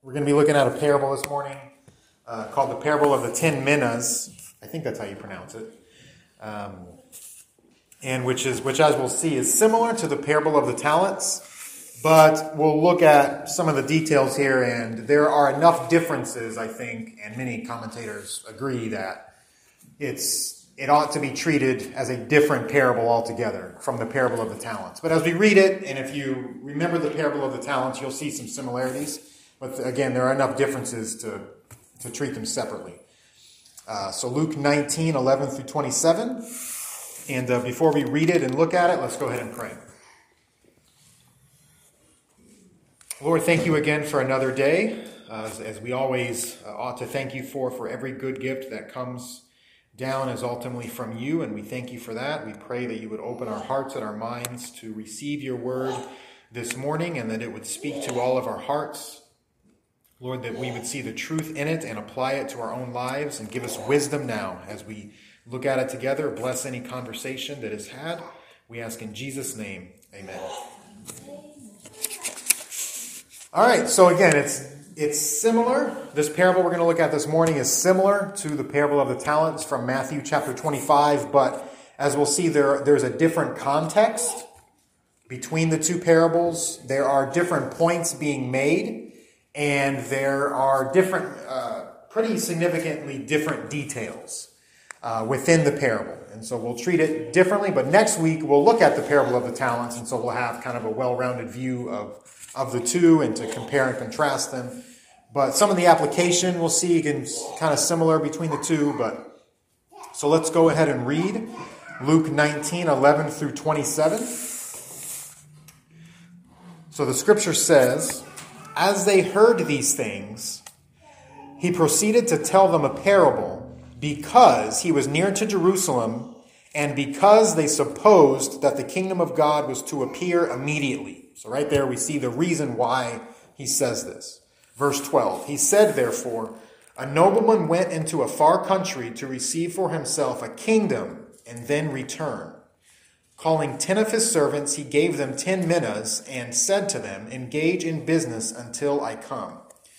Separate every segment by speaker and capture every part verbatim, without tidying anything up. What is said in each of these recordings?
Speaker 1: We're going to be looking at a parable this morning uh, called the parable of the ten minas. I think that's how you pronounce it. Um, and which is, which as we'll see, is similar to the parable of the talents. But we'll look at some of the details here, and there are enough differences, I think, and many commentators agree that it's it ought to be treated as a different parable altogether from the parable of the talents. But as we read it, and if you remember the parable of the talents, you'll see some similarities. But again, there are enough differences to, to treat them separately. Uh, so Luke nineteen, eleven through twenty-seven. And uh, before we read it and look at it, let's go ahead and pray. Lord, thank you again for another day, uh, as, as we always uh, ought to thank you for, for every good gift that comes down is ultimately from you, and we thank you for that. We pray that you would open our hearts and our minds to receive your word this morning, and that it would speak to all of our hearts. Lord, that we would see the truth in it and apply it to our own lives, and give us wisdom now as we look at it together. Bless any conversation that is had. We ask in Jesus' name, amen. All right, so again, it's it's similar. This parable we're going to look at this morning is similar to the parable of the talents from Matthew chapter twenty-five, but as we'll see, there there's a different context between the two parables. There are different points being made, and there are different, uh, pretty significantly different details uh, within the parable. And so we'll treat it differently, but next week we'll look at the parable of the talents, and so we'll have kind of a well-rounded view of of the two and to compare and contrast them. But some of the application we'll see again kind of similar between the two. But so let's go ahead and read Luke nineteen, eleven through twenty-seven. So the scripture says, "As they heard these things, he proceeded to tell them a parable, because he was near to Jerusalem, and because they supposed that the kingdom of God was to appear immediately." So right there we see the reason why he says this. Verse twelve, "He said, therefore, a nobleman went into a far country to receive for himself a kingdom and then return. Calling ten of his servants, he gave them ten minas and said to them, 'Engage in business until I come.'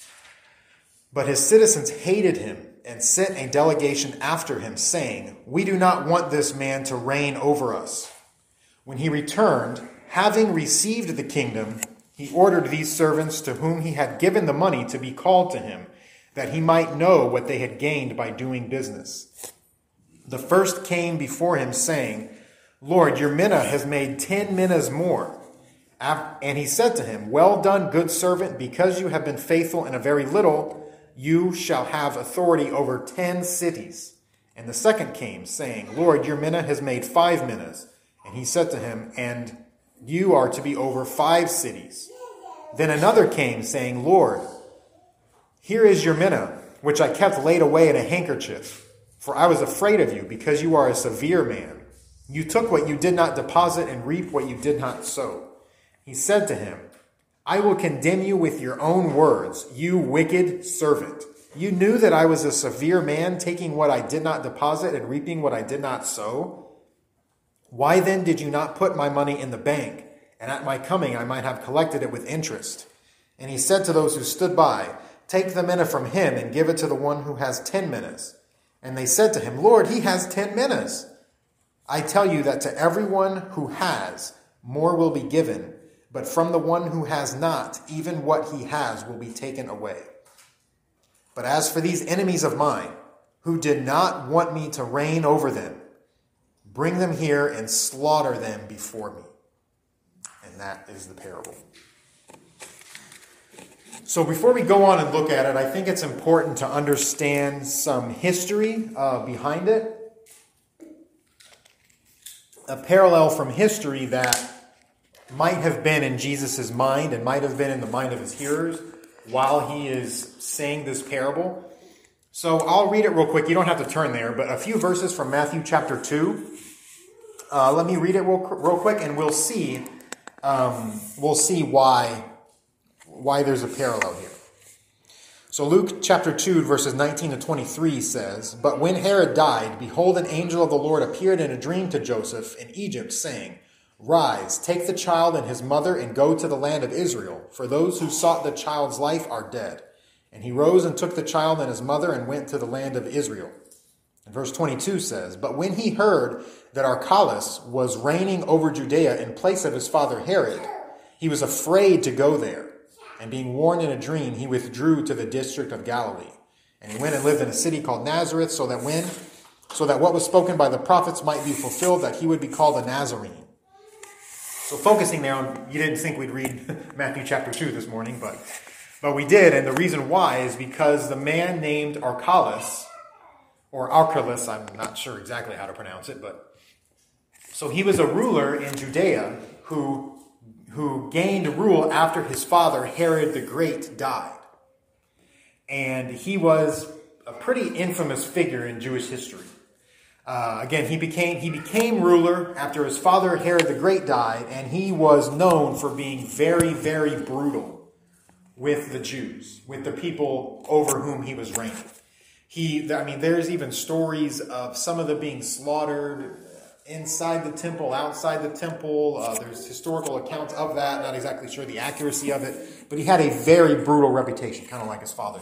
Speaker 1: But his citizens hated him and sent a delegation after him, saying, 'We do not want this man to reign over us.' When he returned, having received the kingdom, he ordered these servants to whom he had given the money to be called to him, that he might know what they had gained by doing business. The first came before him, saying, 'Lord, your mina has made ten minas more.' And he said to him, 'Well done, good servant, because you have been faithful in a very little, you shall have authority over ten cities.' And the second came, saying, 'Lord, your mina has made five minas.' And he said to him, 'And you are to be over five cities.' Then another came, saying, 'Lord, here is your mina, which I kept laid away in a handkerchief, for I was afraid of you, because you are a severe man. You took what you did not deposit and reap what you did not sow.' He said to him, 'I will condemn you with your own words, you wicked servant. You knew that I was a severe man, taking what I did not deposit and reaping what I did not sow. Why then did you not put my money in the bank, and at my coming I might have collected it with interest?' And he said to those who stood by, 'Take the mina from him and give it to the one who has ten minas.' And they said to him, 'Lord, he has ten minas.' I tell you that to everyone who has, more will be given, but from the one who has not, even what he has will be taken away. But as for these enemies of mine, who did not want me to reign over them, bring them here and slaughter them before me.'" And that is the parable. So before we go on and look at it, I think it's important to understand some history uh, behind it. A parallel from history that might have been in Jesus' mind and might have been in the mind of his hearers while he is saying this parable. So I'll read it real quick. You don't have to turn there, but a few verses from Matthew chapter two. Uh, let me read it real, real quick, and we'll see um, we'll see why why there's a parallel here. So Luke chapter two, verses nineteen to twenty-three says, "But when Herod died, behold, an angel of the Lord appeared in a dream to Joseph in Egypt, saying, 'Rise, take the child and his mother and go to the land of Israel, for those who sought the child's life are dead.' And he rose and took the child and his mother and went to the land of Israel. And verse twenty-two says, But when he heard that Archelaus was reigning over Judea in place of his father Herod, he was afraid to go there. And being warned in a dream, he withdrew to the district of Galilee. And he went and lived in a city called Nazareth, so that when, so that what was spoken by the prophets might be fulfilled, that he would be called a Nazarene. So focusing there on, you didn't think we'd read Matthew chapter two this morning, but, but we did. And the reason why is because the man named Archelaus, or Archelaus, I'm not sure exactly how to pronounce it, but so he was a ruler in Judea who who gained rule after his father, Herod the Great, died. And he was a pretty infamous figure in Jewish history. Uh, again, he became he became ruler after his father, Herod the Great, died, and he was known for being very, very brutal with the Jews, with the people over whom he was reigning. He, I mean, there's even stories of some of them being slaughtered inside the temple, outside the temple. Uh, there's historical accounts of that. Not exactly sure the accuracy of it, but he had a very brutal reputation, kind of like his father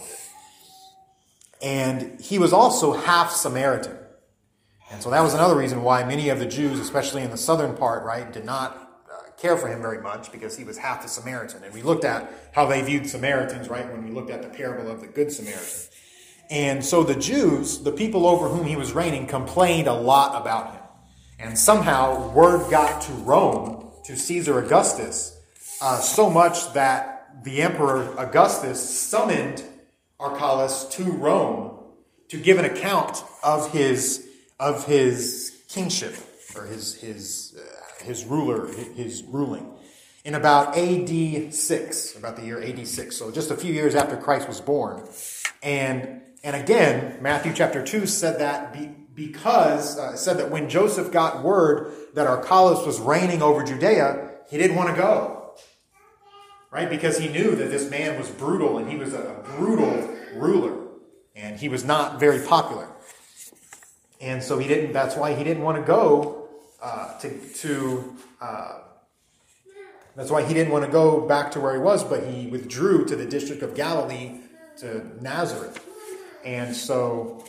Speaker 1: did. And he was also half Samaritan. And so that was another reason why many of the Jews, especially in the southern part, right, did not uh, care for him very much, because he was half the Samaritan. And we looked at how they viewed Samaritans, right, when we looked at the parable of the Good Samaritan. And so the Jews, the people over whom he was reigning, complained a lot about him. And somehow word got to Rome, to Caesar Augustus, uh, so much that the Emperor Augustus summoned Archelaus to Rome to give an account of his of his kingship, or his his uh, his ruler, his ruling, in about A D six, about the year A D six. So just a few years after Christ was born. And and again, Matthew chapter two said that be, because uh, said that when Joseph got word that Archelaus was reigning over Judea, he didn't want to go, right? Because he knew that this man was brutal, and he was a, a brutal ruler, and he was not very popular, and so he didn't. That's why he didn't want to go uh, to to. Uh, that's why he didn't want to go back to where he was, but he withdrew to the district of Galilee, to Nazareth, and so.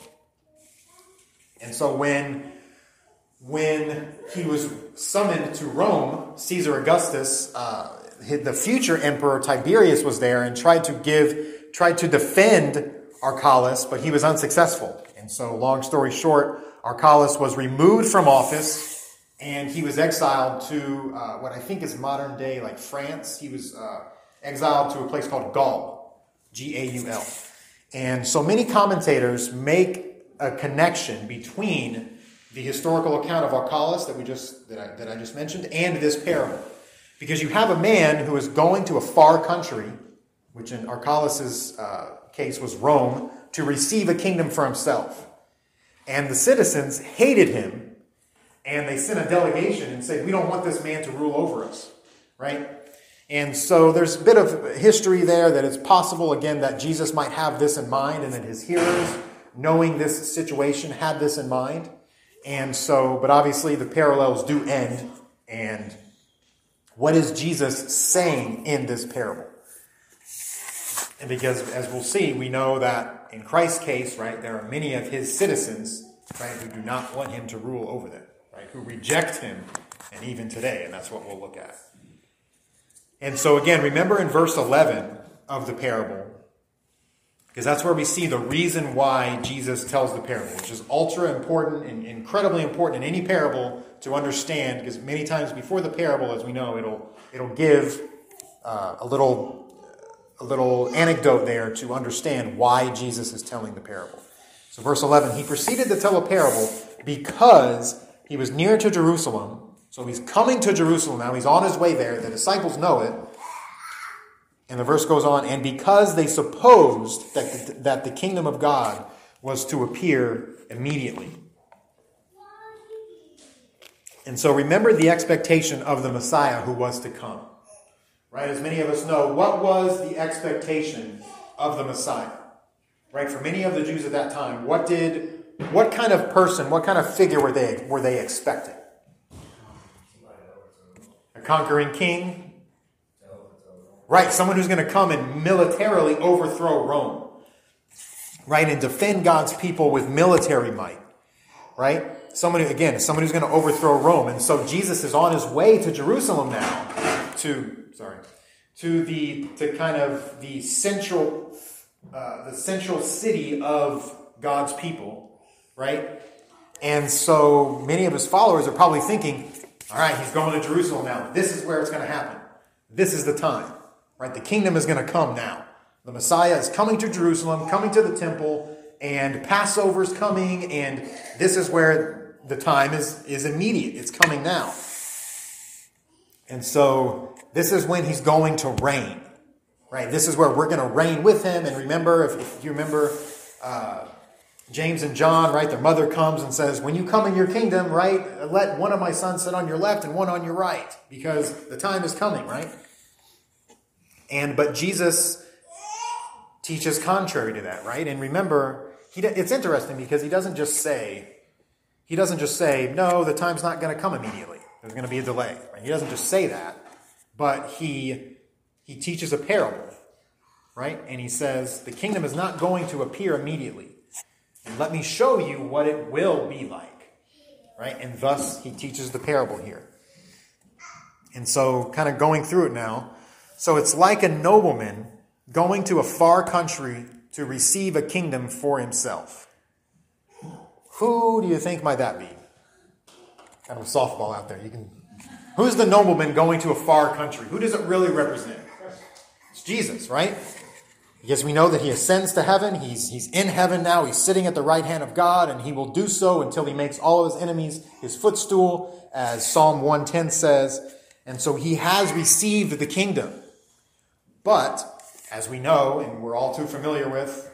Speaker 1: And so when, when he was summoned to Rome, Caesar Augustus, uh, the future emperor Tiberius, was there and tried to give, tried to defend Archelaus, but he was unsuccessful. And so, long story short, Archelaus was removed from office, and he was exiled to uh, what I think is modern day, like France. He was uh, exiled to a place called Gaul, G A U L. And so many commentators make a connection between the historical account of Archelaus that we just that I, that I just mentioned and this parable, because you have a man who is going to a far country, which in Archelaus's uh, case was Rome, to receive a kingdom for himself, and the citizens hated him, and they sent a delegation and said, "We don't want this man to rule over us," right? And so there's a bit of history there that it's possible, again, that Jesus might have this in mind, and that his hearers, knowing this situation, had this in mind. And so, but obviously the parallels do end. And what is Jesus saying in this parable? And because, as we'll see, we know that in Christ's case, right, there are many of his citizens, right, who do not want him to rule over them, right, who reject him, and even today, and that's what we'll look at. And so again, remember in verse eleven of the parable, because that's where we see the reason why Jesus tells the parable, which is ultra important and incredibly important in any parable to understand, because many times before the parable, as we know, it'll it'll give uh, a little a little anecdote there to understand why Jesus is telling the parable. So verse eleven, he proceeded to tell a parable because he was near to Jerusalem. So he's coming to Jerusalem now. He's on his way there. The disciples know it. And the verse goes on, and because they supposed that the, that the kingdom of God was to appear immediately. And so remember the expectation of the Messiah who was to come. Right? As many of us know, what was the expectation of the Messiah? Right? For many of the Jews at that time, what did, what kind of person, what kind of figure were they, were they expecting? A conquering king? Right, someone who's going to come and militarily overthrow Rome. right, and defend God's people with military might, right? Somebody, again, somebody who's going to overthrow Rome. And so Jesus is on his way to Jerusalem now, to, sorry, to the, to kind of the central, uh, the central city of God's people, right? And so many of his followers are probably thinking, all right, he's going to Jerusalem now. This is where it's going to happen. This is the time, right? The kingdom is going to come now. The Messiah is coming to Jerusalem, coming to the temple, and Passover's coming, and this is where the time is, is immediate. It's coming now. And so this is when he's going to reign, right? This is where we're going to reign with him. And remember, if, if you remember uh, James and John, right? Their mother comes and says, when you come in your kingdom, right, let one of my sons sit on your left and one on your right, because the time is coming, right? And but Jesus teaches contrary to that, right? And remember, he, it's interesting because he doesn't just say, he doesn't just say, no, the time's not going to come immediately. There's going to be a delay. Right? He doesn't just say that, but he he teaches a parable, right? And he says, the kingdom is not going to appear immediately. And let me show you what it will be like, right? And thus he teaches the parable here. And so kind of going through it now. So it's like a nobleman going to a far country to receive a kingdom for himself. Who do you think might that be? Kind of a softball out there. You can. Who's the nobleman going to a far country? Who does it really represent? It's Jesus, right? Because we know that he ascends to heaven. He's, he's in heaven now. He's sitting at the right hand of God, and he will do so until he makes all of his enemies his footstool, as Psalm one ten says. And so he has received the kingdom. But as we know, and we're all too familiar with,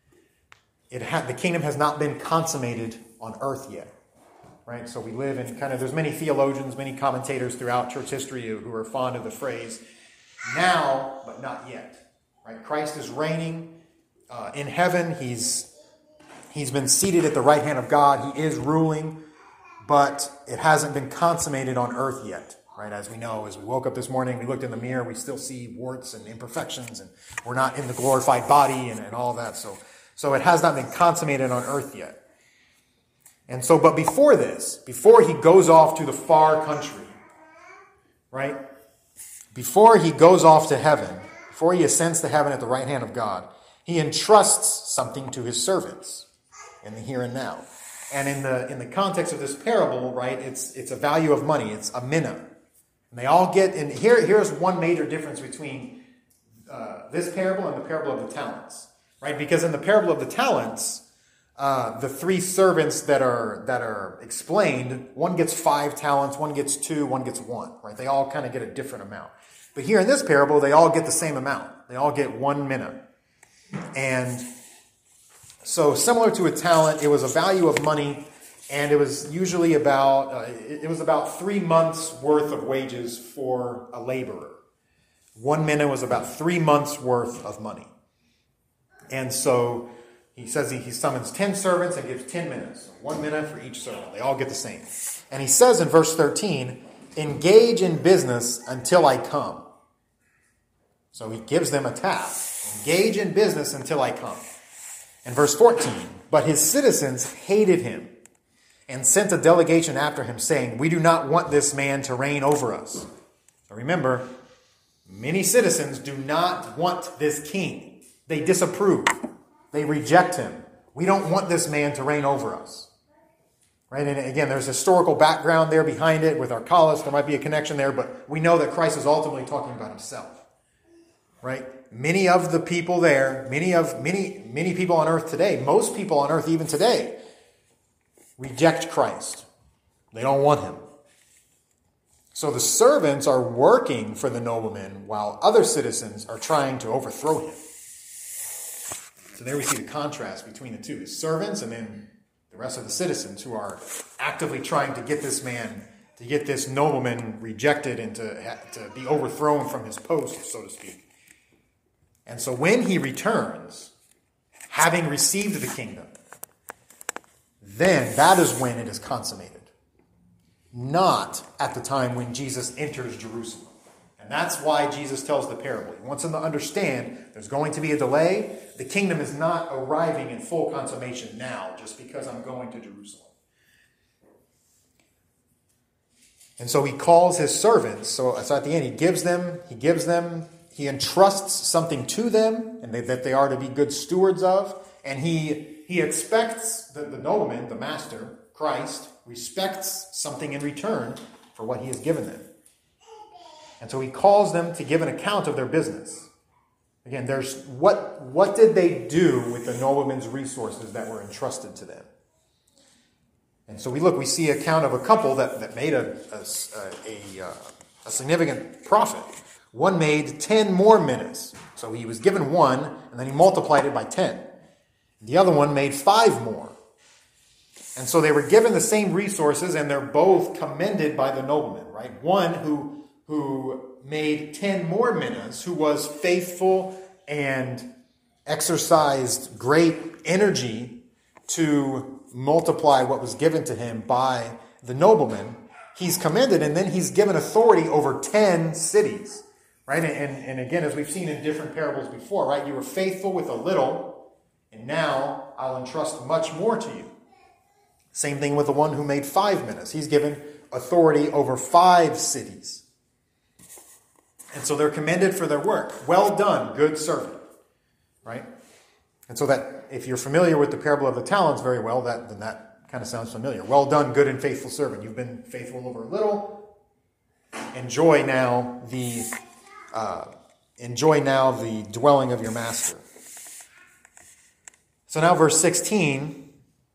Speaker 1: it ha- the kingdom has not been consummated on earth yet, right? So we live in kind of, there's many theologians, many commentators throughout church history who are fond of the phrase, now, but not yet, right? Christ is reigning uh, in heaven. He's, he's been seated at the right hand of God. He is ruling, but it hasn't been consummated on earth yet. Right, as we know, as we woke up this morning, we looked in the mirror, we still see warts and imperfections, and we're not in the glorified body and, and all that. So, so it has not been consummated on earth yet. And so, but before this, before he goes off to the far country, right, before he goes off to heaven, before he ascends to heaven at the right hand of God, he entrusts something to his servants in the here and now. And in the in the context of this parable, right, it's it's a value of money. It's a mina. And they all get, and here, here's one major difference between uh, this parable and the parable of the talents, right? Because in the parable of the talents, uh, the three servants that are that are explained, one gets five talents, one gets two, one gets one, right? They all kind of get a different amount. But here in this parable, they all get the same amount. They all get one mina. And so similar to a talent, it was a value of money. And it was usually about, uh, it was about three months worth of wages for a laborer. One mina was about three months worth of money. And so he says he, he summons ten servants and gives ten minas. One mina for each servant. They all get the same. And he says in verse thirteen, engage in business until I come. So he gives them a task. Engage in business until I come. And verse fourteen, but his citizens hated him and sent a delegation after him, saying, we do not want this man to reign over us. So remember, many citizens do not want this king. They disapprove. They reject him. We don't want this man to reign over us. Right? And again, there's historical background there behind it with Archelaus. There might be a connection there, but we know that Christ is ultimately talking about himself. Right? Many of the people there, many of many, many people on earth today, most people on earth even today, reject Christ. They don't want him. So the servants are working for the nobleman while other citizens are trying to overthrow him. So there we see the contrast between the two. The servants and then the rest of the citizens who are actively trying to get this man, to get this nobleman rejected and to, to be overthrown from his post, so to speak. And so when he returns, having received the kingdom, then that is when it is consummated. Not at the time when Jesus enters Jerusalem. And And that's why Jesus tells the parable. He wants them to understand there's going to be a delay. The kingdom is not arriving in full consummation now just because I'm going to Jerusalem. And so he calls his servants. So, so at the end, he gives them, he gives them, he entrusts something to them, and they, that they are to be good stewards of. And he he expects the, the nobleman, the master, Christ, respects something in return for what he has given them. And so he calls them to give an account of their business. Again, there's what what did they do with the nobleman's resources that were entrusted to them? And so we look, we see an account of a couple that, that made a, a, a, a significant profit. One made ten more minas. So he was given one, and then he multiplied it by ten. The other one made five more. And so they were given the same resources, and they're both commended by the nobleman, right? One who, who made ten more minas, who was faithful and exercised great energy to multiply what was given to him by the nobleman, he's commended, and then he's given authority over ten cities, right? And, and again, as we've seen in different parables before, right? You were faithful with a little, and now I'll entrust much more to you. Same thing with the one who made five minas. He's given authority over five cities. And so they're commended for their work. Well done, good servant, right? And so that, if you're familiar with the parable of the talents very well, that then that kind of sounds familiar. Well done, good and faithful servant. You've been faithful over a little. Enjoy now the uh, enjoy now the dwelling of your master. So now, verse sixteen.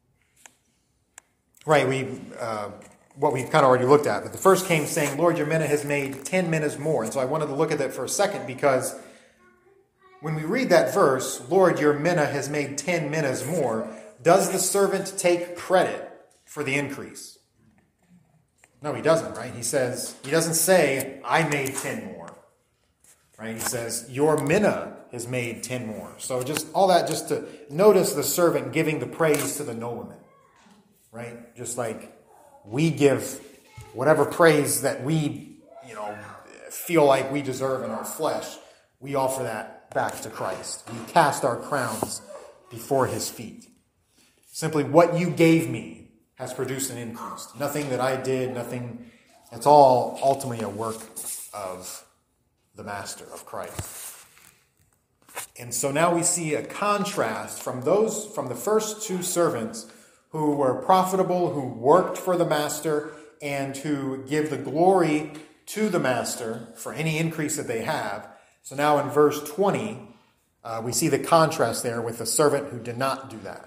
Speaker 1: Right, we uh, what we've kind of already looked at. But the first came saying, "Lord, your mina has made ten minas more." And so I wanted to look at that for a second because when we read that verse, Lord, your mina has made ten minas more, does the servant take credit for the increase? No, he doesn't, right? He says, he doesn't say, I made ten more, right? He says, your mina has made ten more. So just all that, just to notice the servant giving the praise to the nobleman, right? Just like we give whatever praise that we, you know, feel like we deserve in our flesh, we offer that back to Christ. We cast our crowns before his feet. Simply what you gave me has produced an increase. Nothing that I did, nothing. It's all ultimately a work of the Master, of Christ. And so now we see a contrast from those, from the first two servants who were profitable, who worked for the Master, and who give the glory to the Master for any increase that they have. So now in verse twenty, uh, we see the contrast there with the servant who did not do that.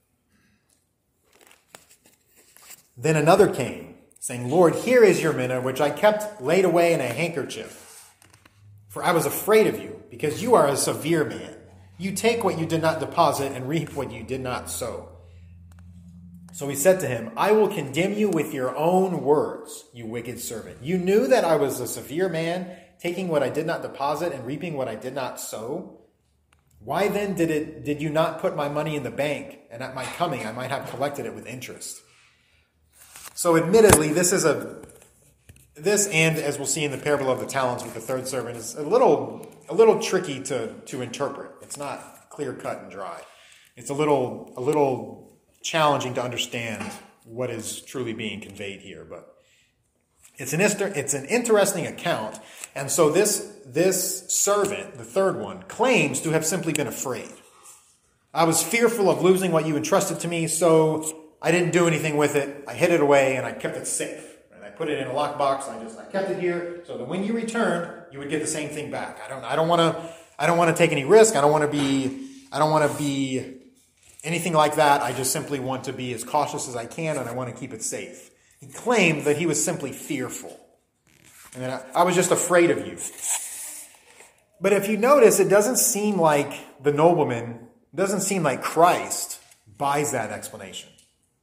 Speaker 1: Then another came, saying, Lord, here is your mina, which I kept laid away in a handkerchief. For I was afraid of you, because you are a severe man. You take what you did not deposit and reap what you did not sow. So he said to him, I will condemn you with your own words, you wicked servant. You knew that I was a severe man, taking what I did not deposit and reaping what I did not sow. Why then did it did you not put my money in the bank, and at my coming I might have collected it with interest? So admittedly, this is a this and as we'll see in the parable of the talents with the third servant is a little a little tricky to, to interpret. It's not clear cut and dry. It's a little a little challenging to understand what is truly being conveyed here, but It's an it's an interesting account, and so this this servant, the third one, claims to have simply been afraid. I was fearful of losing what you entrusted to me, so I didn't do anything with it. I hid it away, and I kept it safe. And I put it in a lockbox. I just I kept it here, so that when you returned, you would get the same thing back. I don't I don't want to I don't want to take any risk. I don't want to be I don't want to be anything like that. I just simply want to be as cautious as I can, and I want to keep it safe. He claimed that he was simply fearful. And that I, I was just afraid of you. But if you notice, it doesn't seem like the nobleman, it doesn't seem like Christ buys that explanation.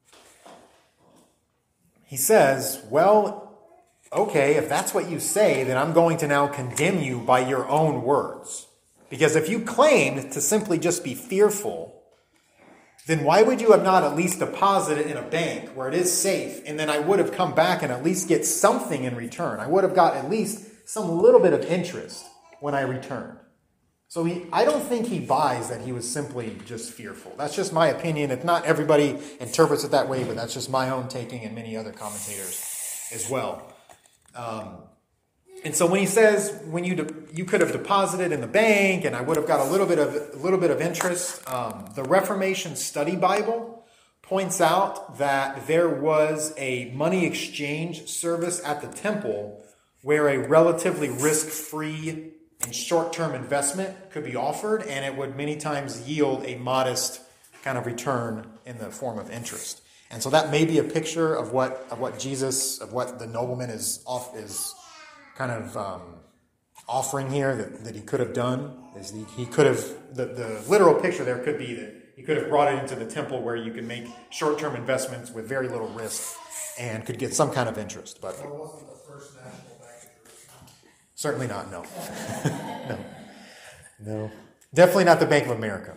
Speaker 1: He says, well, okay, if that's what you say, then I'm going to now condemn you by your own words. Because if you claimed to simply just be fearful, then why would you have not at least deposited in a bank where it is safe, and then I would have come back and at least get something in return? I would have got at least some little bit of interest when I returned. So he, I don't think he buys that he was simply just fearful. That's just my opinion. If not everybody interprets it that way, but that's just my own taking and many other commentators as well. Um, and so when he says, when you de- you could have deposited in the bank and I would have got a little bit of a little bit of interest, um, the Reformation Study Bible points out that there was a money exchange service at the temple where a relatively risk-free and short-term investment could be offered, and it would many times yield a modest kind of return in the form of interest. And so that may be a picture of what of what Jesus, of what the nobleman is off is kind of um, offering here that, that he could have done. Is he, he could have the, the literal picture there could be that he could have brought it into the temple where you can make short-term investments with very little risk and could get some kind of interest. But
Speaker 2: it wasn't the first national bank of Jerusalem.
Speaker 1: Certainly not. No, no, no. Definitely not the Bank of America.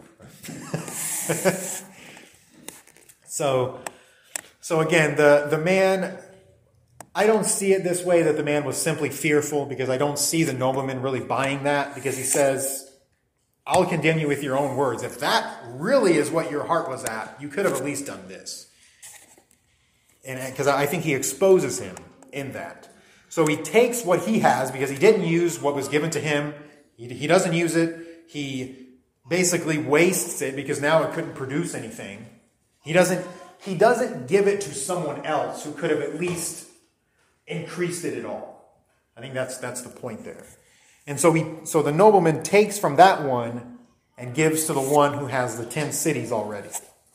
Speaker 1: so. So again, the, the man, I don't see it this way that the man was simply fearful, because I don't see the nobleman really buying that, because he says, I'll condemn you with your own words. If that really is what your heart was at, you could have at least done this. And because I think he exposes him in that. So he takes what he has, because he didn't use what was given to him. He, he doesn't use it. He basically wastes it because now it couldn't produce anything. He doesn't... He doesn't give it to someone else who could have at least increased it at all. I think that's that's the point there. And so he so the nobleman takes from that one and gives to the one who has the ten cities already.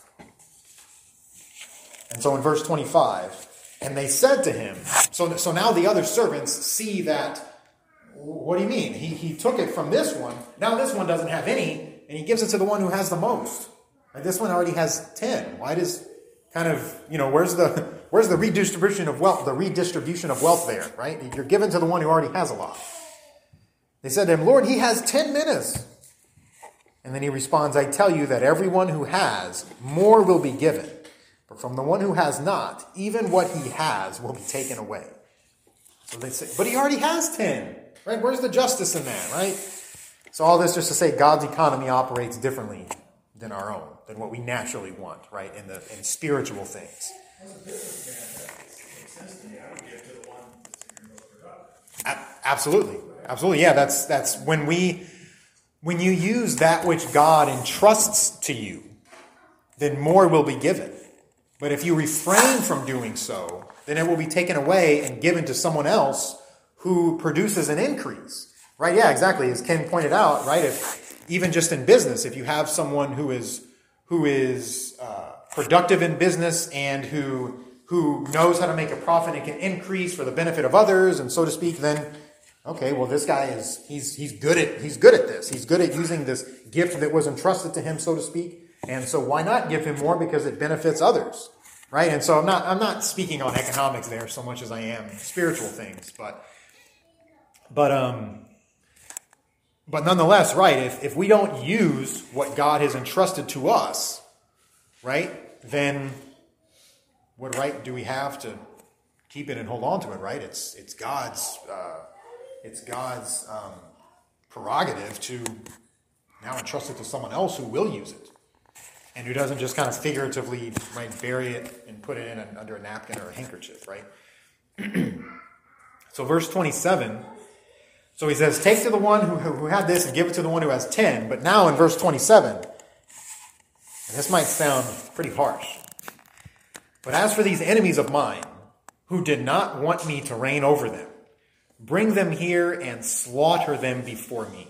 Speaker 1: And so in verse twenty-five, and they said to him, so, so now the other servants see that, what do you mean? He, he took it from this one. Now this one doesn't have any, and he gives it to the one who has the most. Like this one already has ten. Why does... Kind of, you know, where's the where's the redistribution of wealth, the redistribution of wealth there, right? You're given to the one who already has a lot. They said to him, Lord, he has ten minas. And then he responds, I tell you that everyone who has, more will be given. But from the one who has not, even what he has will be taken away. So they say, but he already has ten, right? Where's the justice in that, right? So all this just to say God's economy operates differently than our own, than what we naturally want, right, in the in spiritual things.
Speaker 2: As a businessman, that makes sense to me. I would give to the one that's your most productive.
Speaker 1: A- absolutely. Absolutely. Yeah, that's that's when we when you use that which God entrusts to you, then more will be given. But if you refrain from doing so, then it will be taken away and given to someone else who produces an increase. Right? Yeah, exactly. As Ken pointed out, right? If even just in business, if you have someone who is who is uh, productive in business and who who knows how to make a profit and can increase for the benefit of others, and so to speak, then okay, well, this guy is he's he's good at he's good at this. He's good at using this gift that was entrusted to him, so to speak. And so why not give him more, because it benefits others, right? And so I'm not I'm not speaking on economics there so much as I am spiritual things, but but um. But nonetheless, right, if, if we don't use what God has entrusted to us, right, then what right do we have to keep it and hold on to it, right? It's it's God's uh, it's God's um, prerogative to now entrust it to someone else who will use it and who doesn't just kind of figuratively, right, bury it and put it in a, under a napkin or a handkerchief, right? So verse twenty-seven. So he says, take to the one who, who had this and give it to the one who has ten. But now in verse twenty-seven, and this might sound pretty harsh, but as for these enemies of mine, who did not want me to reign over them, bring them here and slaughter them before me.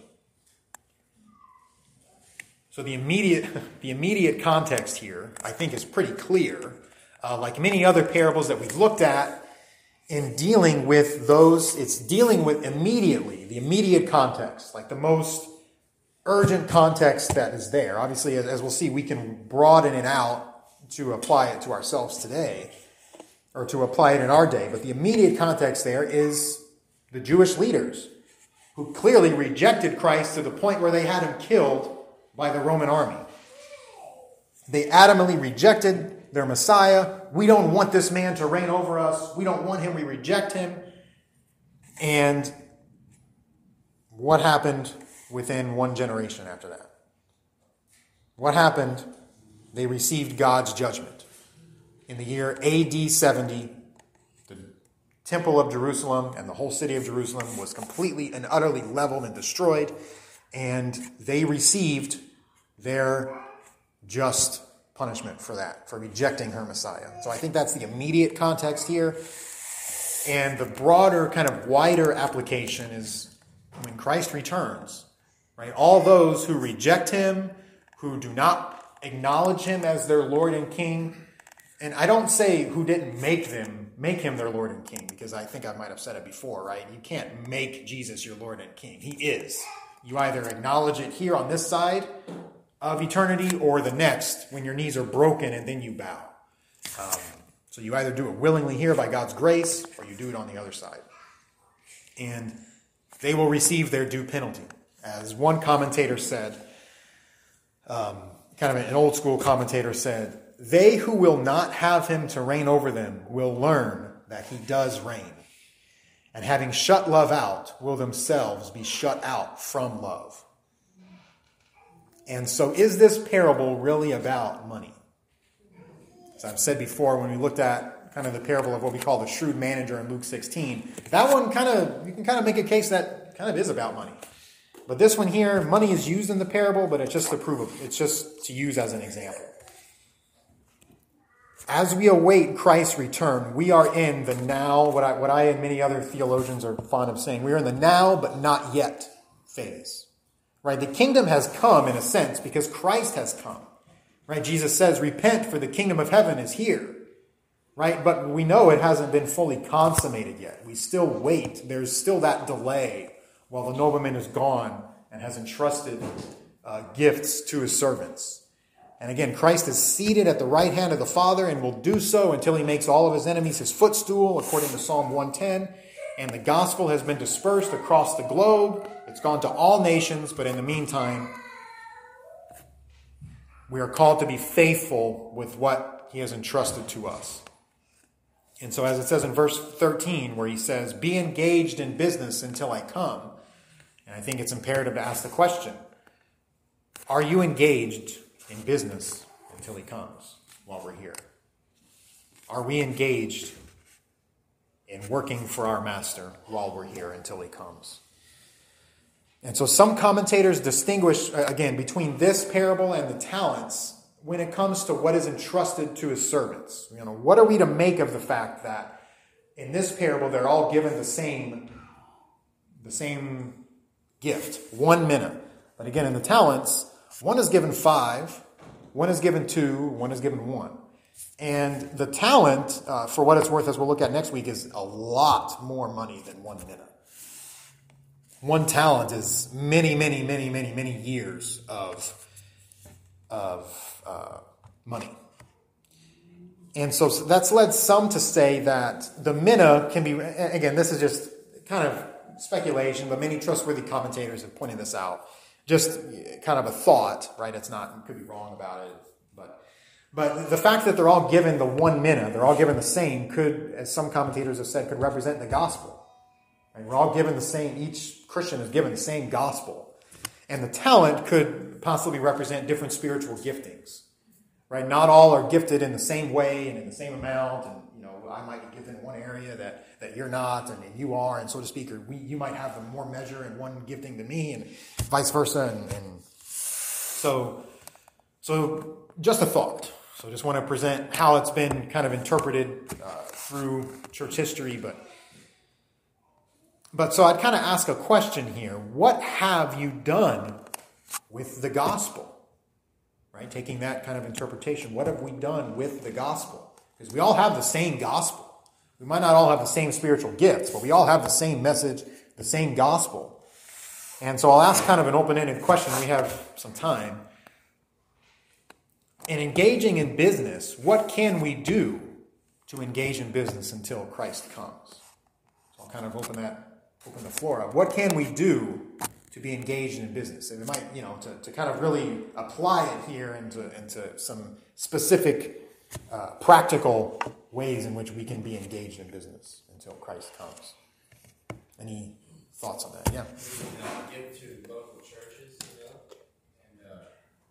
Speaker 1: So the immediate, the immediate context here, I think, is pretty clear. Uh, like many other parables that we've looked at, in dealing with those, it's dealing with immediately, the immediate context, like the most urgent context that is there. Obviously, as, as we'll see, we can broaden it out to apply it to ourselves today, or to apply it in our day. But the immediate context there is the Jewish leaders, who clearly rejected Christ to the point where they had him killed by the Roman army. They adamantly rejected their Messiah. We don't want this man to reign over us. We don't want him. We reject him. And what happened within one generation after that? What happened? They received God's judgment. In the year A D seventy, the temple of Jerusalem and the whole city of Jerusalem was completely and utterly leveled and destroyed, and they received their just punishment for that, for rejecting her Messiah. So I think that's the immediate context here. And the broader, kind of wider application is when Christ returns, right? All those who reject him, who do not acknowledge him as their Lord and King, and I don't say who didn't make them, make him their Lord and King, because I think I might have said it before, right? You can't make Jesus your Lord and King. He is. You either acknowledge it here on this side of eternity or the next when your knees are broken and then you bow. Um, so you either do it willingly here by God's grace or you do it on the other side. And they will receive their due penalty. As one commentator said, um, kind of an old school commentator said, they who will not have him to reign over them will learn that he does reign. And having shut love out, will themselves be shut out from love. And so is this parable really about money? As I've said before, when we looked at kind of the parable of what we call the shrewd manager in Luke sixteen, that one kind of, you can kind of make a case that kind of is about money. But this one here, money is used in the parable, but it's just to prove it. It's just to use as an example. As we await Christ's return, we are in the now, what I, what I and many other theologians are fond of saying, we are in the now but not yet phase. Right? The kingdom has come in a sense because Christ has come. Right? Jesus says, repent for the kingdom of heaven is here. Right? But we know it hasn't been fully consummated yet. We still wait. There's still that delay while the nobleman is gone and has entrusted uh, gifts to his servants. And again, Christ is seated at the right hand of the Father and will do so until he makes all of his enemies his footstool, according to Psalm one ten. And the gospel has been dispersed across the globe. It's gone to all nations, but in the meantime, we are called to be faithful with what he has entrusted to us. And so as it says in verse thirteen, where he says, be engaged in business until I come. And I think it's imperative to ask the question, are you engaged in business until he comes while we're here? Are we engaged in working for our master while we're here until he comes? And so some commentators distinguish, again, between this parable and the talents when it comes to what is entrusted to his servants. You know, what are we to make of the fact that in this parable they're all given the same, the same gift, one mina. But again, in the talents, one is given five, one is given two, one is given one. And the talent, uh, for what it's worth, as we'll look at next week, is a lot more money than one mina. One talent is many, many, many, many, many years of, of uh, money. And so that's led some to say that the mina can be, again, this is just kind of speculation, but many trustworthy commentators have pointed this out. Just kind of a thought, right? It's not, you could be wrong about it. But but the fact that they're all given the one mina, they're all given the same, could, as some commentators have said, could represent the gospel. Right? We're all given the same, each Christian is given the same gospel. And the talent could possibly represent different spiritual giftings. Right? Not all are gifted in the same way and in the same amount. And, you know, I might be gifted in one area that, that you're not and, and you are, and so to speak, or we, you might have more measure in one gifting than me, and vice versa. And, and so, so just a thought. So just want to present how it's been kind of interpreted uh, through church history. But, but so I'd kind of ask a question here. What have you done with the gospel? Right? Taking that kind of interpretation. What have we done with the gospel? Because we all have the same gospel. We might not all have the same spiritual gifts, but we all have the same message, the same gospel. And so I'll ask kind of an open-ended question. We have some time. In engaging in business, what can we do to engage in business until Christ comes? So I'll kind of open that, open the floor up. What can we do to be engaged in business? And we might, you know, to, to kind of really apply it here into, into some specific uh, practical ways in which we can be engaged in business until Christ comes. Any thoughts on that? Yeah.
Speaker 3: We can uh, give to local churches, you know, and uh,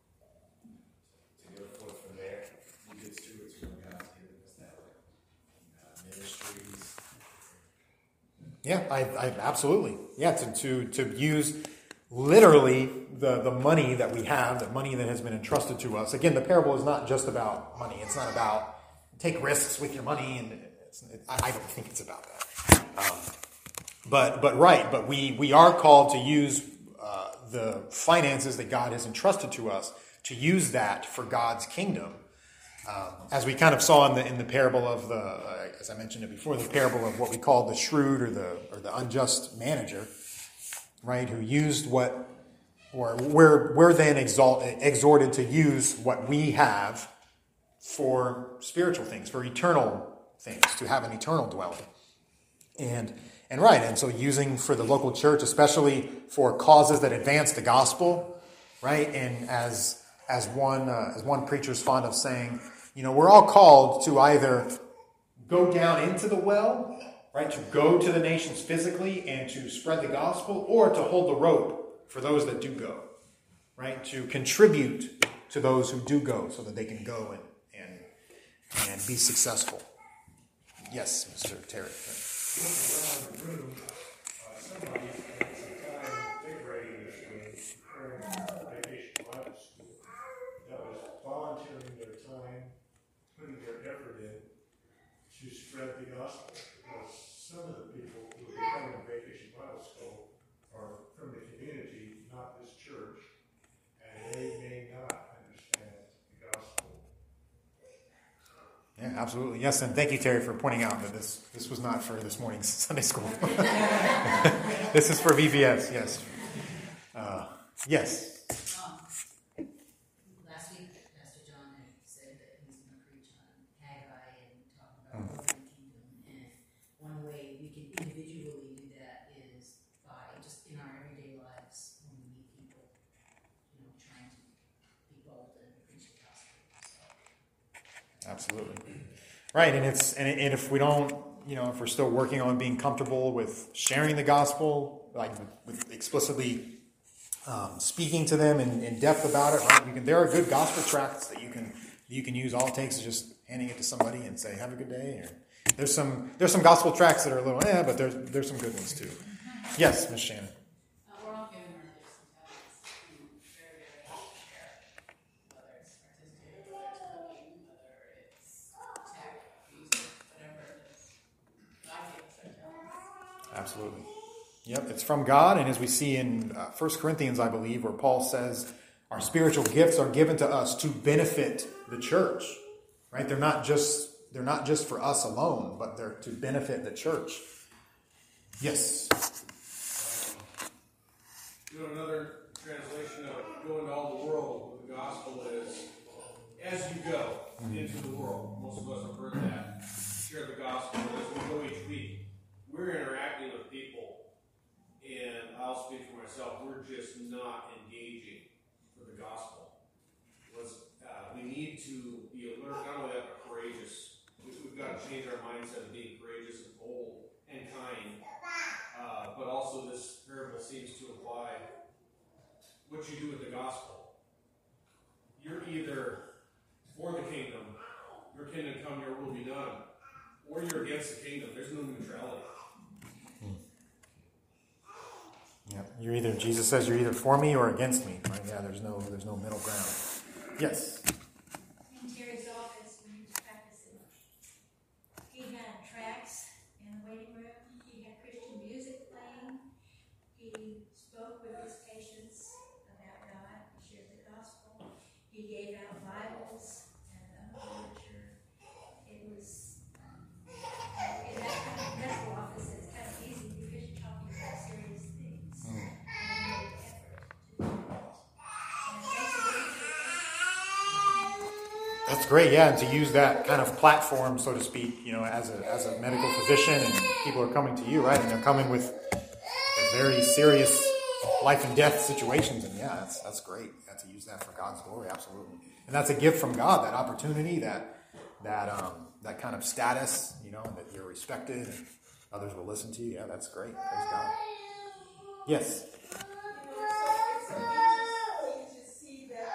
Speaker 3: to go forth from there. Be good stewards of what God's given us that way. Uh, ministries.
Speaker 1: Yeah, I, I absolutely. Yeah, to, to to use literally the, the money that we have, the money that has been entrusted to us. Again, the parable is not just about money. It's not about take risks with your money, and it's, it, I don't think it's about that. Um, but but right, but we we are called to use uh, the finances that God has entrusted to us, to use that for God's kingdom. Um, as we kind of saw in the in the parable of the, uh, as I mentioned it before, the parable of what we call the shrewd or the or the unjust manager, right? Who used what, or we're we're then exalt, exhorted to use what we have for spiritual things, for eternal things, to have an eternal dwelling, and and right, and so using for the local church, especially for causes that advance the gospel, right? And as as one uh, as one preacher is fond of saying, you know, we're all called to either go down into the well, right, to go to the nations physically and to spread the gospel, or to hold the rope for those that do go, right, to contribute to those who do go so that they can go and and, and be successful. Yes, Mister Terry.
Speaker 2: Around the room, uh, somebody at the time decorating this room, preparing vacation Bible school, that was volunteering their time, putting their effort in to spread the gospel. Because some of the people who are coming to vacation Bible school are from the community, not this church, and they may not understand the gospel.
Speaker 1: Yeah, absolutely. Yes, and thank you, Terry, for pointing out that this this was not for this morning's Sunday school. This is for V B S, yes. Uh, yes.
Speaker 4: Um, last week, Pastor John had said that he's going to preach on Haggai and talk about the Northern Kingdom. And one way we can individually do that is by just in our everyday lives when we meet people, you know, trying to be bold and preach the gospel. So.
Speaker 1: Absolutely. Right, and it's and, and if we don't, you know, if we're still working on being comfortable with sharing the gospel, like with, with explicitly um, speaking to them in, in depth about it, right? You can. There are good gospel tracts that you can you can use. All it takes is just handing it to somebody and say, "Have a good day." Or there's some there's some gospel tracts that are a little, eh, but there's there's some good ones too. Yes, Miss Shannon.
Speaker 4: Uh, we're all given others sometimes, you know, very, very much to share. Whether it's artistic, whether it's cooking, whether it's tech, music, whatever it is. God gave us our talents.
Speaker 1: Absolutely. Yep, it's from God, and as we see in uh, First Corinthians, I believe, where Paul says our spiritual gifts are given to us to benefit the church, right? They're not just they're not just for us alone, but they're to benefit the church. Yes.
Speaker 5: You know, another translation of go into all the world with the gospel is as you go into the world. Most of us have heard that. Share the gospel as we go each week. We're interacting with people, and I'll speak for myself, we're just not engaging for the gospel. Was, uh, we need to be alert, not only that, but courageous. We, we've got to change our mindset of being courageous and bold and kind. Uh, but also this parable seems to imply what you do with the gospel. You're either for the kingdom, your kingdom come, your will be done, or you're against the kingdom. There's no neutrality.
Speaker 1: Yeah, you're either Jesus says you're either for me or against me, right? Yeah, there's no there's no middle ground. Yes.
Speaker 6: In Terry's office, when he was practicing, he had tracks in the waiting room. He had Christian music playing. He spoke with his patients about God. He shared the gospel. He gave out Bibles and uh, literature. It was in that kind of medical office. It's kind of easy because you're talking about serious things. And he made an effort to do that. And it makes a big difference.
Speaker 1: That's great, yeah, and to use that kind of platform, so to speak, you know, as a as a medical physician, and people are coming to you, right, and they're coming with very serious life and death situations, and yeah, that's that's great. Yeah, to use that for God's glory, absolutely, and that's a gift from God, that opportunity, that that um that kind of status, you know, that you're respected, and others will listen to you. Yeah, that's great. Praise God. Yes.
Speaker 7: You know, so, so we just, we just see that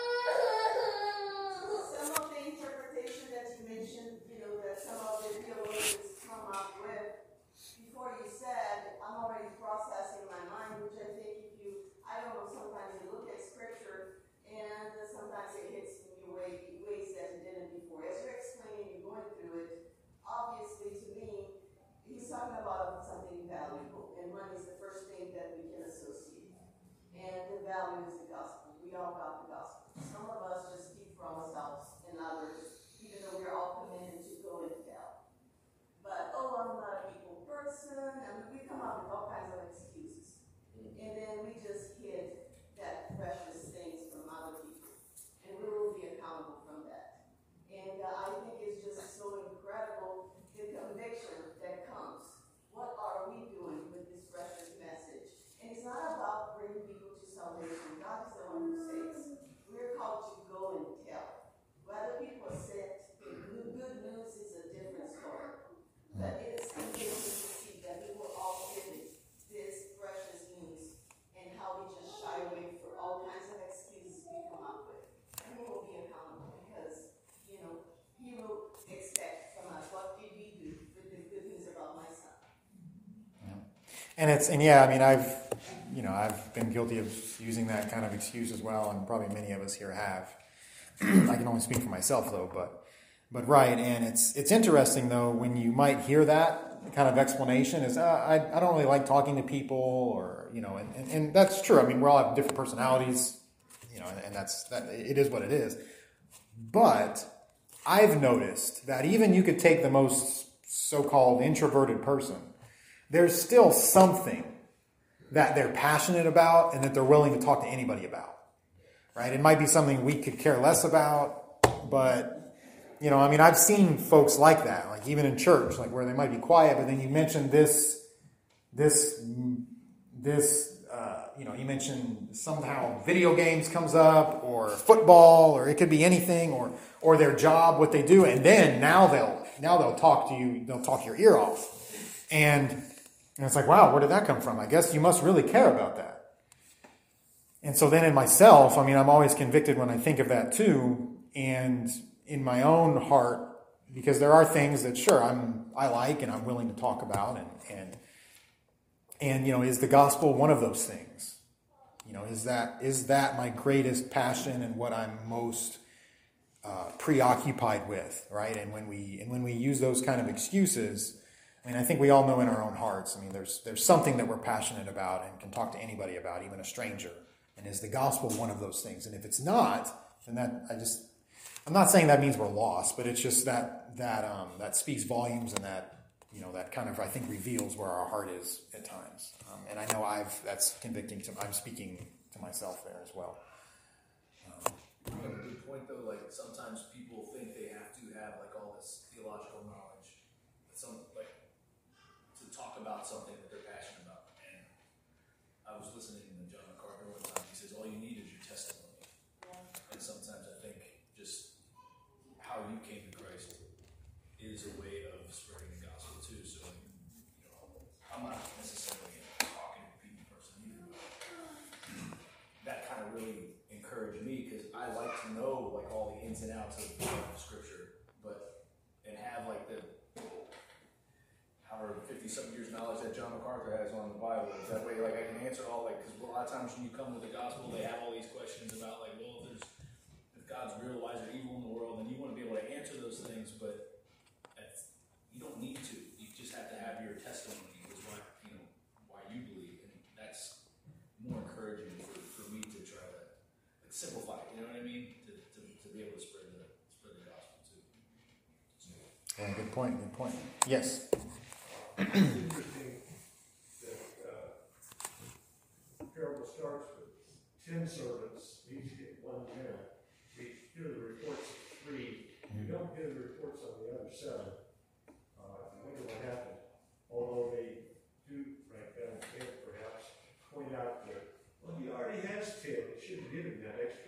Speaker 7: uh, some of the interpretation that you mentioned, you know, that some of the theologians come up with, before you said, I'm already processing my mind, which I think if you, I don't know, sometimes you look at scripture and sometimes it hits you way, ways that you didn't before. As you're explaining, you're going through it, obviously to me, he's talking about something valuable, and money is the first thing that we can associate. And the value is the gospel. We all got the gospel. Some of us just keep from ourselves, and others, even though we're all committed to go and tell. But, oh, I'm not a people person, and we come up with all kinds of excuses. And then we just hid that precious things from other people. And we will be accountable from that. And uh, I think it's just so incredible, the conviction that comes. What are we doing with this precious message? And it's not about bringing people to salvation. God is the one who saves. We're called to go and tell. Whether people accept the good news is a different story. But it is amazing to see that we were all given this precious news and how we just shy away for all kinds of excuses we come up with. And we will be accountable because, you know, he will expect from us, what did we do with the good news about my son?
Speaker 1: And it's and yeah, I mean, I've you know I've been guilty of using that kind of excuse as well, and probably many of us here have. I can only speak for myself though, but but right, and it's it's interesting though when you might hear that kind of explanation is uh, I I don't really like talking to people, or you know, and, and, and that's true. I mean, we all have different personalities, you know, and, and that's that it is what it is. But I've noticed that even you could take the most so-called introverted person, there's still something that they're passionate about and that they're willing to talk to anybody about, right? It might be something we could care less about, but, you know, I mean, I've seen folks like that, like even in church, like where they might be quiet, but then you mention this, this, this, uh, you know, you mention somehow video games comes up or football, or it could be anything, or, or their job, what they do. And then now they'll, now they'll talk to you, they'll talk your ear off. And, and it's like, wow, where did that come from? I guess you must really care about that. And so then in myself, I mean, I'm always convicted when I think of that too. And in my own heart, because there are things that sure I'm, I like and I'm willing to talk about, and, and, and, you know, is the gospel one of those things? You know, is that, is that my greatest passion and what I'm most uh, preoccupied with, right? And when we, and when we use those kind of excuses, I mean, I think we all know in our own hearts, I mean, there's there's something that we're passionate about and can talk to anybody about, even a stranger. And is the gospel one of those things? And if it's not, then that, I just, I'm not saying that means we're lost, but it's just that, that, um, that speaks volumes, and that, you know, that kind of, I think, reveals where our heart is at times. Um, and I know I've, that's convicting to, I'm speaking to myself there as well. Um,
Speaker 3: You have a good point though, like sometimes people think they have to have like all this theological knowledge, some like to talk about something that they're passionate about. And I was listening to John MacArthur one time. He says all you need is your testimony. Yeah. And sometimes I think just how you came to Christ is a way of spreading the gospel too. So you know, I'm not necessarily a talking to people person either. But that kind of really encouraged me because I like to know like all the ins and outs of uh, scripture, but and have like the however fifty something years knowledge that John MacArthur has on the Bible. That way, like I can answer all like because a lot of times when you come with the gospel, they have all these questions about like, well, if there's if God's real, why is there evil in the world, and you want to be able to answer those things, but that's, you don't need to. You just have to have your testimony is why you know why you believe, and that's more encouraging for, for me to try to like, simplify it. You know what I mean? To, to, to be able to spread the spread the gospel too. So.
Speaker 1: yeah, good point, good point. Yes.
Speaker 2: It's interesting that uh, the parable starts with ten servants, each get one tenth. We hear the reports of three. We don't hear the reports of the other seven. Uh, I wonder what happened. Although they do, right down the head perhaps, point out that, well, he already has ten. It shouldn't give him that extra.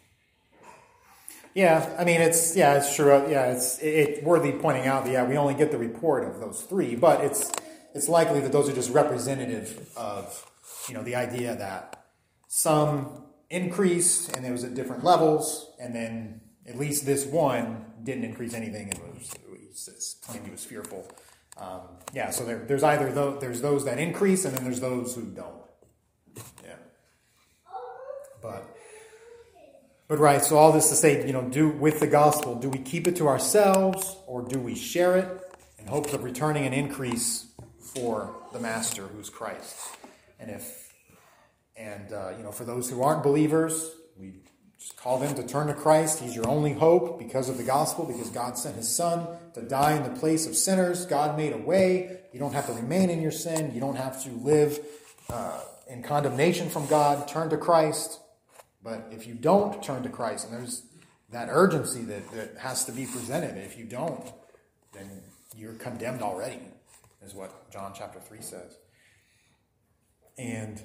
Speaker 1: Yeah, I mean, it's, yeah, it's true. Yeah, it's it, it worthy pointing out that, yeah, we only get the report of those three, but it's it's likely that those are just representative of you know, the idea that some increased and it was at different levels, and then at least this one didn't increase anything and was, was claimed he was fearful. Um, yeah, so there, there's either those, there's those that increase, and then there's those who don't. Yeah, but but right. So all this to say, you know, do with the gospel, do we keep it to ourselves or do we share it in hopes of returning an increase for the Master, who's Christ? And if and uh, you know, for those who aren't believers, we just call them to turn to Christ. He's your only hope because of the gospel, because God sent his Son to die in the place of sinners. God made a way. You don't have to remain in your sin. You don't have to live uh, in condemnation from God. Turn to Christ. But if you don't turn to Christ, and there's that urgency that, that has to be presented, if you don't, then you're condemned already, is what John chapter three says. And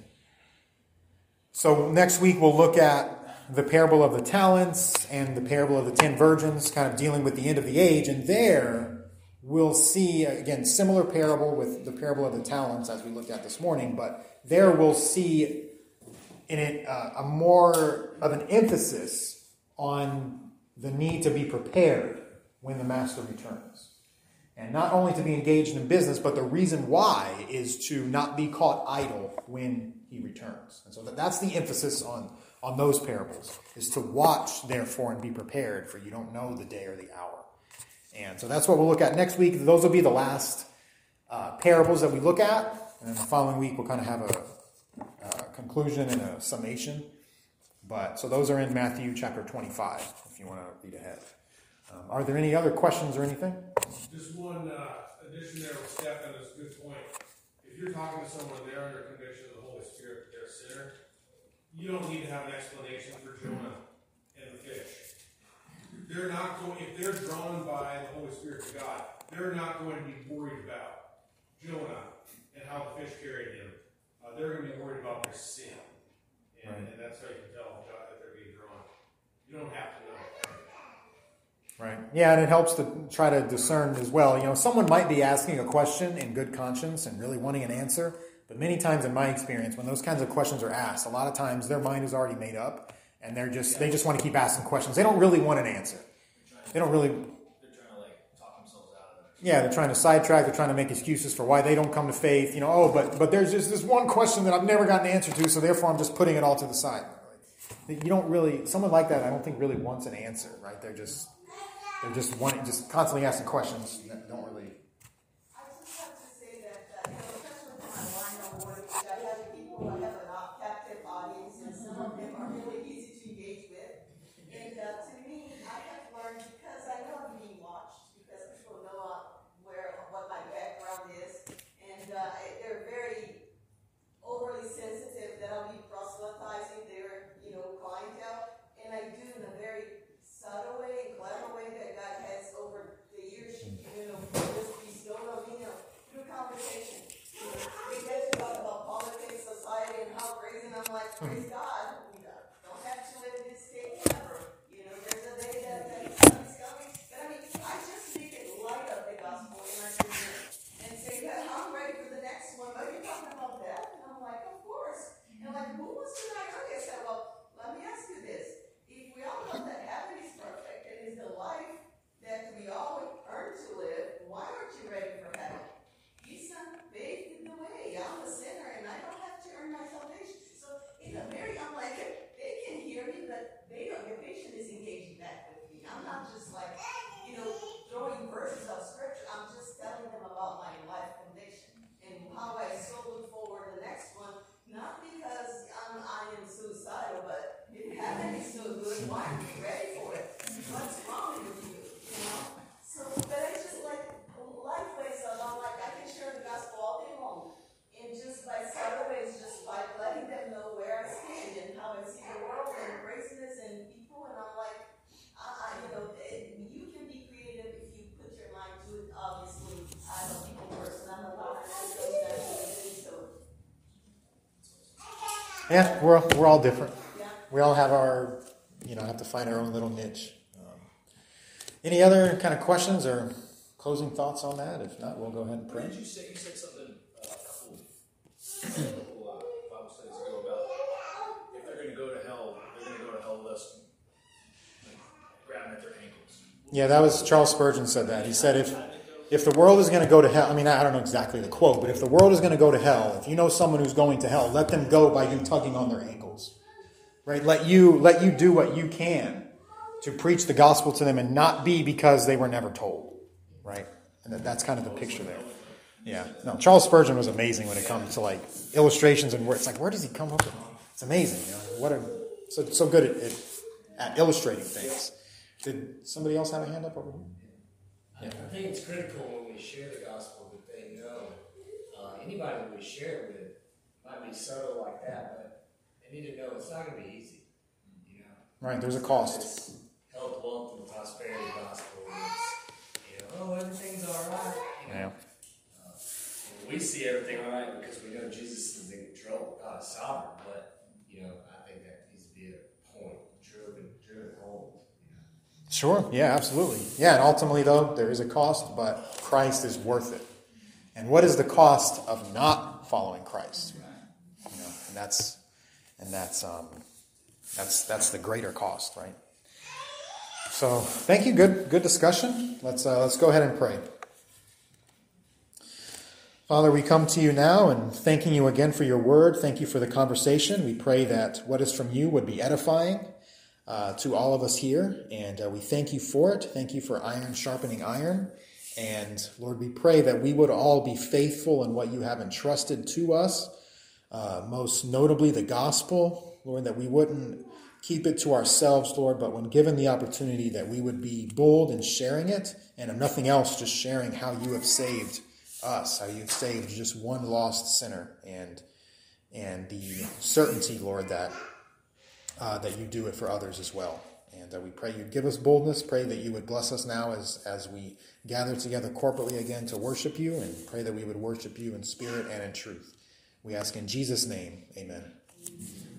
Speaker 1: so next week we'll look at the parable of the talents and the parable of the ten virgins, kind of dealing with the end of the age. And there we'll see, again, similar parable with the parable of the talents as we looked at this morning. But there we'll see in it uh, a more of an emphasis on the need to be prepared when the Master returns. And not only to be engaged in business, but the reason why is to not be caught idle when he returns. And so that's the emphasis on on those parables, is to watch, therefore, and be prepared, for you don't know the day or the hour. And so that's what we'll look at next week. Those will be the last uh, parables that we look at. And then the following week, we'll kind of have a, a conclusion and a summation. But so those are in Matthew chapter twenty-five, if you want to read ahead. Um, are there any other questions or anything?
Speaker 5: Just one uh, addition there with Stephen is a good point. If you're talking to someone, they're under conviction of the Holy Spirit, they're a sinner, you don't need to have an explanation for Jonah and the fish. They're not going, if they're drawn by the Holy Spirit of God, they're not going to be worried about Jonah and how the fish carried him. Uh, they're going to be worried about their sin. And, right. and that's how you can tell God that they're being drawn. You don't have to know.
Speaker 1: Right. Yeah, and it helps to try to discern as well. You know, someone might be asking a question in good conscience and really wanting an answer. But many times in my experience, when those kinds of questions are asked, a lot of times their mind is already made up, and they're just they just want to keep asking questions. They don't really want an answer. They don't really.
Speaker 3: They're trying to like talk themselves out of it.
Speaker 1: Yeah, they're trying to sidetrack. They're trying to make excuses for why they don't come to faith. You know, oh, but but there's just this one question that I've never gotten an answer to, so therefore I'm just putting it all to the side. You don't really someone like that. I don't think really wants an answer, right? They're just they're just wanting, just constantly asking questions that don't really.
Speaker 7: I have a captive audience, and some of them are really easy to engage with. And uh, to me, I have learned, because I know I'm being watched, because people know uh, where what my background is, and uh, they're very overly sensitive that I'll be proselytizing their, you know, clientele, and I do in a very subtle way, and clever way that God has over the years, you know, just bestowed on me, you know, through conversation. You know, we get to talk about politics, society, and how crazy, and I'm like, praise God, we don't have to live in this state forever. You know, there's a day that the sun is coming. But I mean, I just make it light of the gospel in my business and say, yeah, I'm ready for the next one. But you're talking about death? And I'm like, of course. And I'm like, who was to die early? I said, well, let me ask you this. If we all know that heaven is perfect and is the life that we all earn to live, why aren't you ready for heaven? He's not faith in the way. I'm a sinner and I don't have to earn my salvation. So in a very, I'm like, they can hear me, but they don't, the patient is engaging back with me. I'm not just like, you know, throwing verses of scripture. I'm just telling them about my life conviction and how I so look forward to the next one. Not because I'm, I am suicidal, but if heaven is so good, why aren't you ready for it? What's wrong with you? You know? So, but I just like, life ways of, I'm like, I can share the gospel all day long. And just by subtle ways, just by letting them know where I stand and how I see the world and craziness and people. And I'm like, I, I you know, it, you can be creative if you put your mind to it. Obviously, I'm a people person. I'm a lot of things. So,
Speaker 1: Yeah, we're we're all different.
Speaker 7: yeah.
Speaker 1: We all have our, you know, have to find our own little niche. Um, any other kind of questions or closing thoughts on that? If not, we'll go ahead and
Speaker 3: What
Speaker 1: pray.
Speaker 3: did you say? You said something uh, a couple, a couple uh,
Speaker 1: Yeah, that was Charles Spurgeon said that. He said if if the world is going to go to hell, I mean, I don't know exactly the quote, but if the world is going to go to hell, if you know someone who's going to hell, let them go by you tugging on their ankles. Right? Let you let you do what you can to preach the gospel to them and not be because they were never told. Right? And that, that's kind of the picture there. Yeah. No, Charles Spurgeon was amazing when it comes to like illustrations and words. It's like, where does he come up with? It's amazing. You know? What a so so good at, at, at illustrating things. Did somebody else have a hand up over here?
Speaker 3: I, I think it's critical when we share the gospel that they know uh, anybody that we share it with might be subtle like that, but they need to know it's not going to be easy. You know,
Speaker 1: Right. There's a cost.
Speaker 3: It's health, wealth, and prosperity gospel. It's, you know, oh, everything's all right. You know?
Speaker 1: Yeah.
Speaker 3: We see everything all right because we know Jesus is in control. God is sovereign, but you know, I think that needs to be a point driven, driven home. You know?
Speaker 1: Sure. Yeah, absolutely. Yeah, and ultimately, though, there is a cost, but Christ is worth it. And what is the cost of not following Christ? You know, and that's and that's um, that's that's the greater cost, right? So, thank you. Good good discussion. Let's uh, let's go ahead and pray. Father, we come to you now and thanking you again for your word. Thank you for the conversation. We pray that what is from you would be edifying uh, to all of us here. And uh, we thank you for it. Thank you for iron sharpening iron. And Lord, we pray that we would all be faithful in what you have entrusted to us. Uh, most notably the gospel, Lord, that we wouldn't keep it to ourselves, Lord, but when given the opportunity that we would be bold in sharing it. And if nothing else, just sharing how you have saved us, how you've saved just one lost sinner, and and the certainty, Lord, that uh, that you do it for others as well. And that we pray you'd give us boldness, pray that you would bless us now as, as we gather together corporately again to worship you, and pray that we would worship you in spirit and in truth. We ask in Jesus' name, amen.